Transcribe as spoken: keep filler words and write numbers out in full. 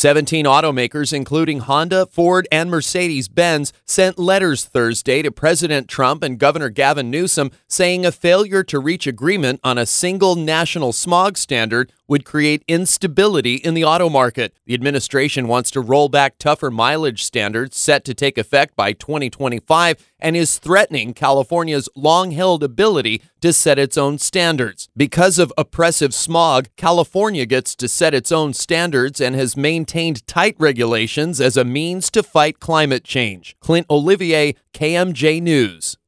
seventeen automakers, including Honda, Ford, and Mercedes-Benz, sent letters Thursday to President Trump and Governor Gavin Newsom saying a failure to reach agreement on a single national smog standard would create instability in the auto market. The administration wants to roll back tougher mileage standards set to take effect by twenty twenty-five and is threatening California's long-held ability to set its own standards. Because of oppressive smog, California gets to set its own standards and has maintained tight regulations as a means to fight climate change. Clint Olivier, K M J News.